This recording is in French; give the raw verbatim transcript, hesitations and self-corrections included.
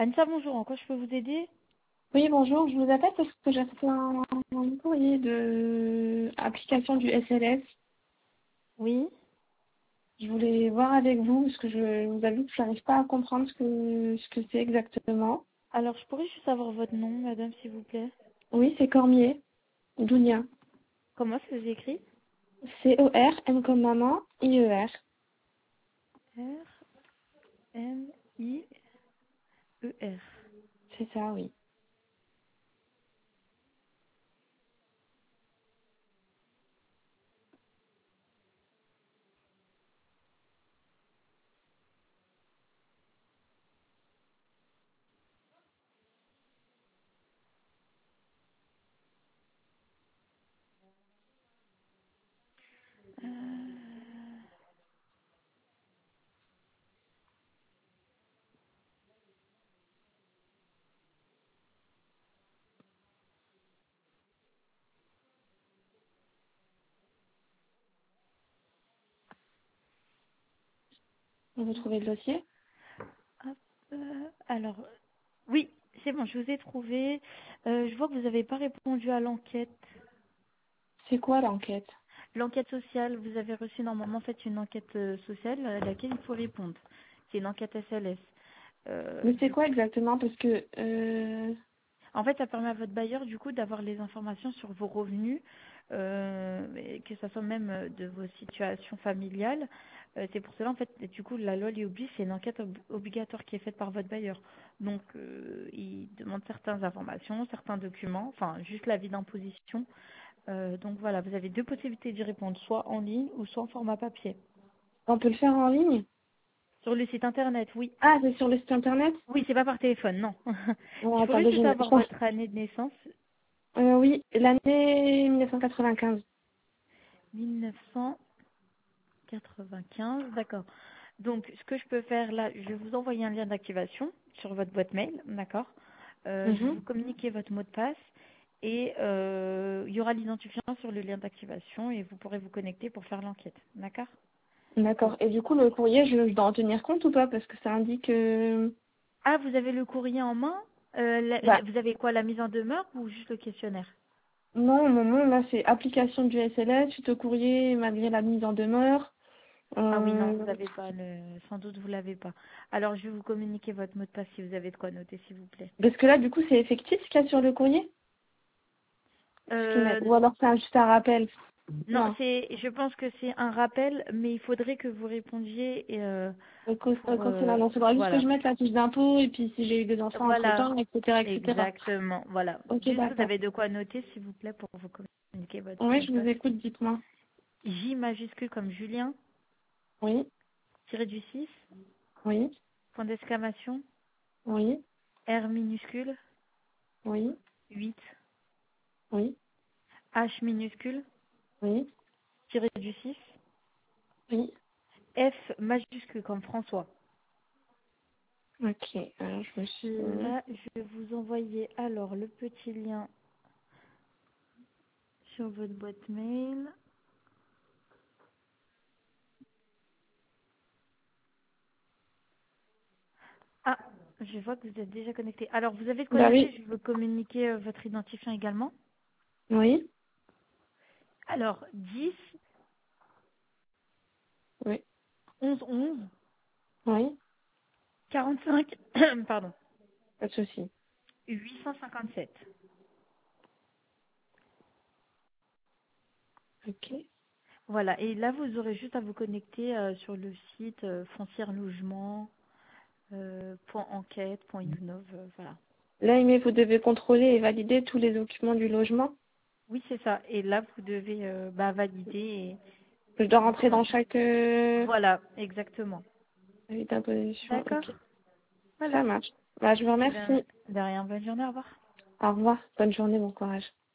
Anissa, bonjour. En quoi je peux vous aider? Oui, bonjour, je vous appelle parce que j'ai reçu un, un courrier de application du S L S. Oui. Je voulais voir avec vous parce que je vous avoue que je n'arrive pas à comprendre ce que ce que c'est exactement. Alors, je pourrais juste avoir votre nom, madame, s'il vous plaît. Oui, c'est Cormier, Dounia. Comment ça s'écrit? C O R, M comme maman, I E R. R, M, I, E, R. C'est ça, oui. Euh, Vous trouvez le dossier? hop, euh, alors, oui, c'est bon, je vous ai trouvé. Euh, je vois que vous n'avez pas répondu à l'enquête. C'est quoi l'enquête? L'enquête sociale, vous avez reçu normalement en fait une enquête euh, sociale à laquelle il faut répondre. C'est une enquête S L S. Euh, Mais c'est du quoi exactement? Parce que euh, En fait, ça permet à votre bailleur, du coup, d'avoir les informations sur vos revenus, euh, et que ce soit même euh, de vos situations familiales. Euh, c'est pour cela, en fait, du coup, la loi lui oblige, c'est une enquête ob- obligatoire qui est faite par votre bailleur. Donc, euh, il demande certaines informations, certains documents, enfin, juste l'avis d'imposition. Euh, donc, voilà, vous avez deux possibilités d'y répondre, soit en ligne ou soit en format papier. on peut le faire en ligne? Sur le site internet, oui. Ah, c'est sur le site internet? Oui, c'est pas par téléphone, non. Oh, Je pourrais attendez, je, juste je avoir pense. votre année de naissance. Euh, oui, l'année mille neuf cent quatre-vingt-quinze. mille neuf cents quatre-vingt-quinze, d'accord. Donc, ce que je peux faire là, je vais vous envoyer un lien d'activation sur votre boîte mail, d'accord. Euh, je vais Mhm. vous communiquer votre mot de passe et euh, il y aura l'identifiant sur le lien d'activation et vous pourrez vous connecter pour faire l'enquête, d'accord. D'accord. Et du coup, le courrier, je, je dois en tenir compte ou pas? Parce que ça indique... euh, Ah, vous avez le courrier en main. Euh, la- la- Bah, vous avez quoi, la mise en demeure ou juste le questionnaire? non, mon nom, là, c'est application du S L S, suite au courrier, malgré la mise en demeure. Ah oui, non, Euh, vous n'avez pas le. Sans doute, vous l'avez pas. Alors, je vais vous communiquer votre mot de passe si vous avez de quoi noter, s'il vous plaît. Parce que là, du coup, c'est effectif ce qu'il y a sur le courrier? Ce qu'ils mettent. Euh, Ou alors c'est un- juste un rappel? Non, Non. c'est, je pense que c'est un rappel, mais il faudrait que vous répondiez euh, Le co- euh, pour, concernant, euh, non, il faudra juste que voilà, je mette la fiche d'impôt et puis si j'ai eu des enfants voilà, entre-temps, et cetera, et cetera. exactement, voilà. Ok, Juste, vous d'accord. avez de quoi noter, s'il vous plaît, pour vous communiquer votre Oui, mot de je vous passe. écoute, dites-moi. J majuscule comme Julien, Oui, tiré du six, oui, point d'exclamation, oui, R minuscule, oui, huit, oui, H minuscule, oui, tiré du six, oui. F majuscule comme François. Ok, alors je me suis... Là, je vais vous envoyer alors le petit lien sur votre boîte mail. Ah, je vois que vous êtes déjà connecté. Alors, vous avez de quoi Bah noter, oui, je vais vous communiquer euh, votre identifiant également. oui, Alors, dix, oui, onze, onze, oui, quarante-cinq, pardon, pas de souci. huit cent cinquante-sept. Ok. Voilà, et là, vous aurez juste à vous connecter euh, sur le site euh, foncière logement, euh, point enquête, point younnov, euh, voilà. Là, il met, vous devez contrôler et valider tous les documents du logement. Oui, c'est ça. Et là, vous devez euh, bah, valider et Je dois donc rentrer euh, dans chaque euh, voilà, exactement. avis d'imposition. D'accord. Ok, ça Voilà. marche. Bah, je vous Eh bien, remercie. de rien, bonne journée, au revoir. Au revoir. Bonne journée, bon courage.